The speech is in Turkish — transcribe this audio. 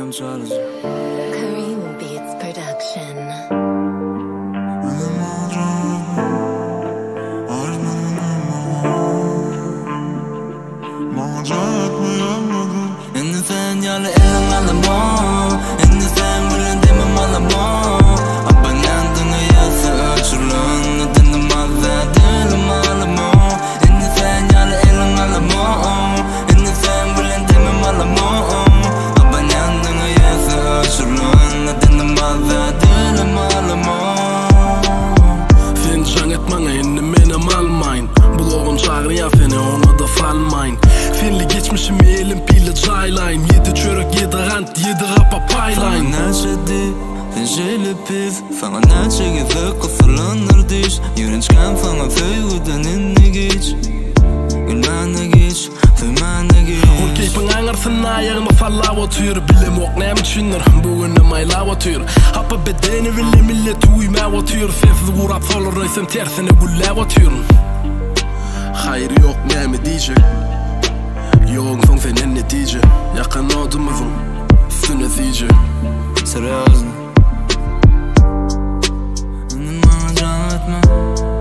Karim Beats Production. إن ثاني على إلهم على ما إن ثاني ولا دايما على ما أبني عندنا يا ثأجرن ندنا مع ذات إلهم على ما إن ثاني على إلهم على ما إن ثاني ولا دايما على ما أبني عندنا يا ثأجرن ندنا مع ذات إلهم على ما Fin etmene inni menem almayın Bloğun çağrı ya fene ona da falmayın Finli geçmişim elim pili çaylayın 7 çörek 7 rant 7 rapa paylayın ناشدي تنجيل بيف فانا ناتشي ثق فلان رديش يرنشكان فانا في ودن النجيش ما نجيش في ما نجيش Keypin ağırsın ayağıma falla otur Bilim ok nem düşünür bugün mayla otur Hapa bedeni ville millet uyma otur Sessiz kurap solur reysem tersine gulla otur Hayır yok nemi diyecek Yoğun son senin netice Yakın odumuzun üstü netice Серьезно. Не можешь